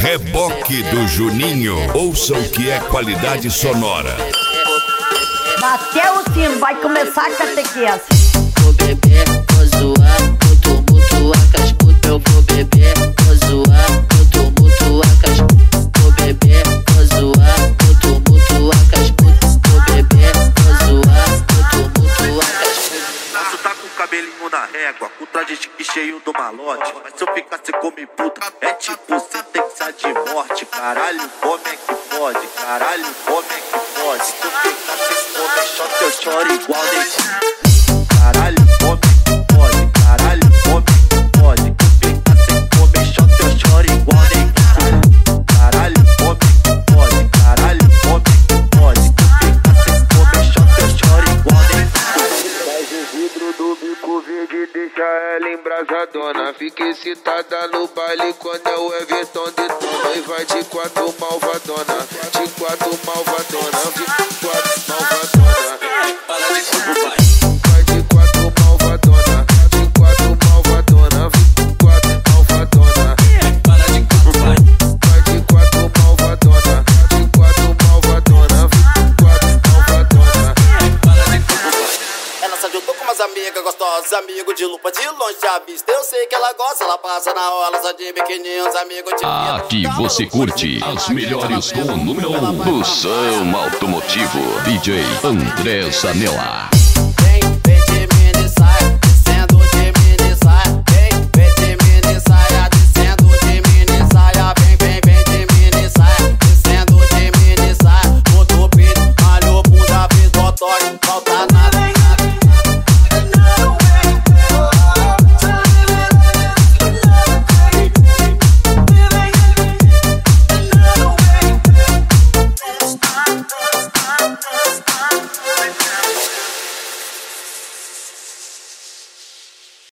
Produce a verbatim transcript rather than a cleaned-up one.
Reboque do Juninho. Ouça o que é qualidade sonora. Bateu o sino, vai começar a catequese. Vou beber, vou zoar, vou tumultuar com as putas. Eu vou beber, vou zoar, vou tumultuar com as putas. Vou beber, vou zoar, vou tumultuar com as putas. Vou beber, vou zoar, vou tumultuar com as putas. Nosso tá com o cabelinho na régua, com traje chique cheio do malote. Mas se eu ficar sem comer puta, é tipo sentença de morte. Caralho, como é que pode? Caralho, como é que pode? Se eu ficar sem comer shot, eu choro igual nem. Caralho, como é que pode? Caralho, como é que pode? Se eu ficar sem comer shot, eu choro igual nem. Caralho, como é que pode? Caralho, como é que pode? Se eu ficar sem comer shot, eu choro igual nem. Faz o vidro do bico verde, deixa ela embrasadona. Fica excitada no baile quando é o Everton detona. E vai de quatro malvadona, de quatro malvadona, de quatro malvadona. Para de tudo, vai. Vai de quatro malvadona, de quatro malvadona, de quatro malvadona. Para de tudo, vai. Vai de quatro malvadona, de quatro malvadona, de quatro malvadona. Para de tudo, vai. Ela se ajudou com umas amigas gostosas, amigo de lupa de longe já vista. Eu sei que ela gosta, ela passa na rola, só de biquininho, os amigos de Aqui você curte as melhores com o número um do som automotivo. D J André Zanella.